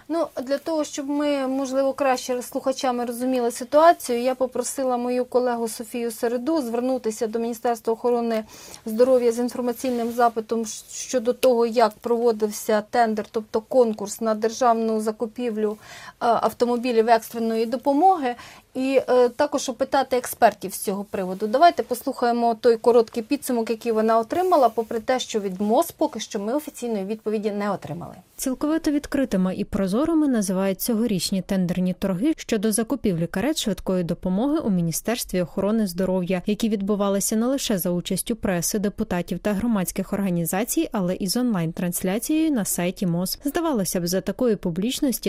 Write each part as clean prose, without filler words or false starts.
Для того, щоб ми, можливо, краще з слухачами розуміли ситуацію, я попросила мою колегу Софію Середу звернутися до Міністерства охорони здоров'я з інформаційним запитом щодо того, як проводився тендер, тобто конкурс на державну закупівлю автомобілів екстреної допомоги, і також опитати експертів з цього приводу. Давайте послухаємо той короткий підсумок, який вона отримала, попри те, що від МОЗ поки що ми офіційної відповіді не отримали. Цілковито відкритими і прозорими називають цьогорічні тендерні торги щодо закупівлі карет швидкої допомоги у Міністерстві охорони здоров'я, які відбувалися не лише за участю преси, депутатів та громадських організацій, але і з онлайн-трансляцією на сайті МОЗ. Здавалося б, за такої публічності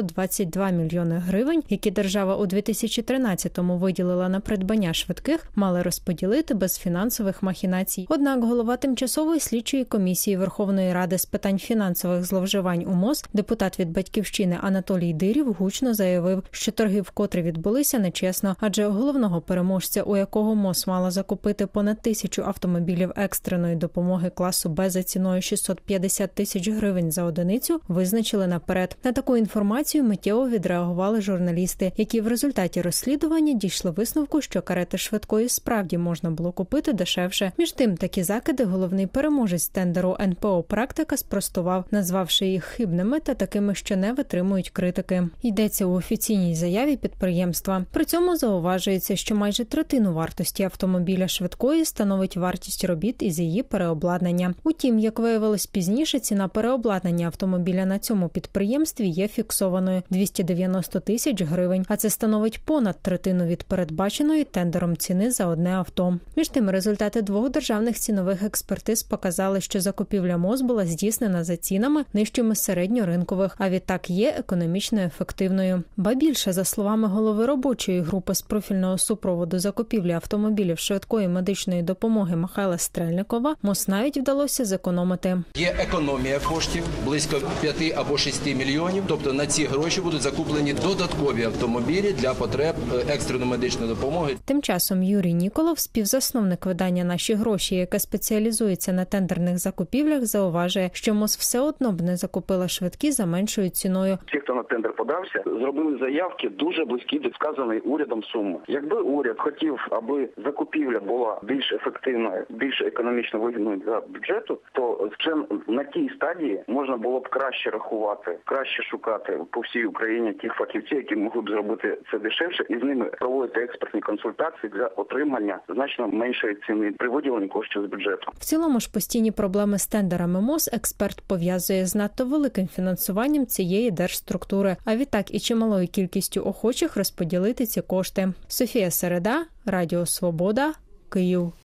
922 мільйони гривень, які держава у 2013-му виділила на придбання швидких, мали розподілити без фінансових махінацій. Однак голова Тимчасової слідчої комісії Верховної Ради з питань фінансових зловживань у МОЗ, депутат від «Батьківщини» Анатолій Дирів гучно заявив, що торги вкотре відбулися нечесно, адже головного переможця, у якого МОЗ мала закупити понад 1000 автомобілів екстреної допомоги класу Б за ціною 650 тисяч гривень за одиницю, визначили наперед. На таку інформацію миттєво відреагували журналісти, які в результаті розслідування дійшли висновку, що карети швидкої справді можна було купити дешевше. Між тим, такі закиди головний переможець тендеру НПО «Практика» спростував, назвавши їх хибними та такими, що не витримують критики. Йдеться у офіційній заяві підприємства. При цьому зауважується, що майже третину вартості автомобіля швидкої становить вартість робіт із її переобладнання. Утім, як виявилось пізніше, ціна переобладнання автомобіля на цьому підприємстві є фіксованою – 290 тисяч гривень, а це становить понад третину від передбаченої тендером ціни за одне авто. Між тим, результати 2 державних цінових експертиз показали, що закупівля МОЗ була здійснена за цінами нижчими середньоринкових, а відтак є економічно ефективною. Ба більше, за словами голови робочої групи з профільного супроводу закупівлі автомобілів швидкої медичної допомоги Михайла Стрельникова, МОЗ навіть вдалося зекономити. Є економія коштів близько 5 або 6 мільйонів, тобто на ці гроші будуть закуплені додаткові автомобілі для потреб екстреної медичної допомоги. Тим часом Юрій Ніколов, співзасновник видання «Наші гроші», яке спеціалізується на тендерних закупівлях, зауважує, що МОЗ все одно б не закупила швидкі за меншою ціною. Ті, хто на тендер подався, зробили заявки дуже близькі до вказаної урядом суми. Якби уряд хотів, аби закупівля була більш ефективною, більш економічно вигідною для бюджету, то вже на тій стадії можна було б краще рахувати, краще шукати по всій Україні тих фахівців, які могли б зробити це дешевше, і з ними проводити експертні консультації для отримання значно меншої ціни при виділенні коштів з бюджету. В цілому ж постійні проблеми з тендерами МОЗ експерт пов'язує з надто великим фінансуванням цієї держструктури, а відтак і чималою кількістю охочих розподілити ці кошти. Софія Середа, Радіо Свобода, Київ.